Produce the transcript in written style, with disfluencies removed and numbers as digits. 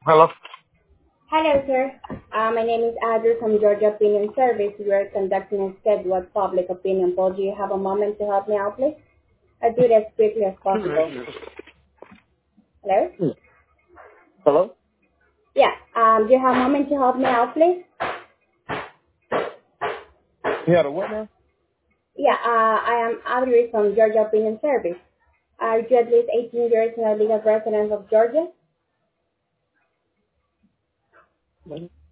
Hello. Hello, sir. My name is Adri from Georgia Opinion Service. We are conducting a scheduled public opinion poll. Do you have a moment to help me out, please? I'll do it as quickly as possible. Hello? Hello. Yeah. Do you have a moment to help me out, please? You had a what now? Yeah. I am Adri from Georgia Opinion Service. Are you at least 18 years and a legal resident of Georgia?